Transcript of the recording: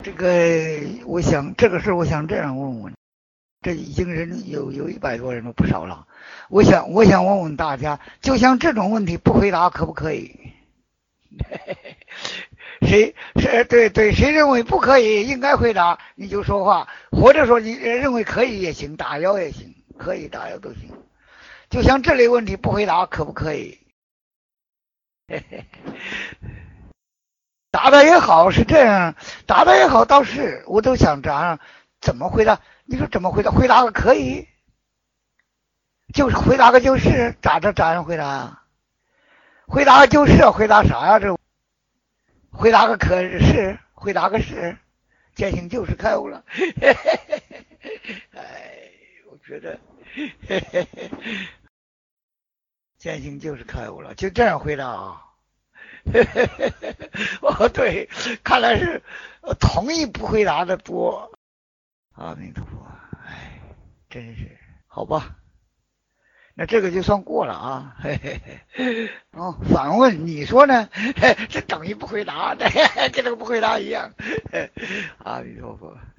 这个我想这个事我想这样问问，这已经人有100多人了，不少了。我想问问大家，就像这种问题不回答可不可以？对，谁认为不可以应该回答你就说话，或者说你认为可以也行，打腰也行，可以打腰都行。就像这类问题不回答可不可以？答的也好是这样，答的也好倒是，我都想着怎么回答？你说怎么回答？回答个可以，就是回答个就是，咋样回答啊？回答个就是，回答啥呀？这回答个可是，回答个是，践行就是开悟了。哎，我觉得践行就是开悟了，就这样回答啊。哦，对，看来是同意不回答的多。阿弥陀佛，哎，真是好吧。那这个就算过了啊。嘿嘿嘿。哦，反问你说呢？这等于不回答，跟这个不回答一样。阿弥陀佛。